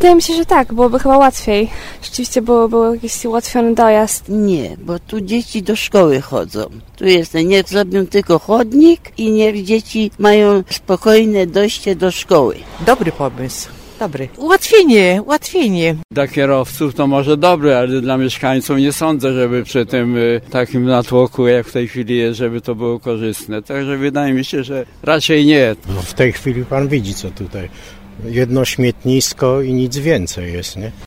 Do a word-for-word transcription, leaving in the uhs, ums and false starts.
wydaje mi się, że tak, byłoby chyba łatwiej. Rzeczywiście byłoby był jakiś ułatwiony dojazd. Nie, bo tu dzieci do szkoły chodzą. Tu jest, niech zrobią tylko chodnik i niech dzieci mają spokojne dojście do szkoły. Dobry pomysł. Dobry. Ułatwienie, ułatwienie. Dla kierowców to może dobre, ale dla mieszkańców nie sądzę, żeby przy tym y, takim natłoku, jak w tej chwili jest, żeby to było korzystne. Także wydaje mi się, że raczej nie. No w tej chwili pan widzi, co tutaj. Jedno śmietnisko i nic więcej jest, nie?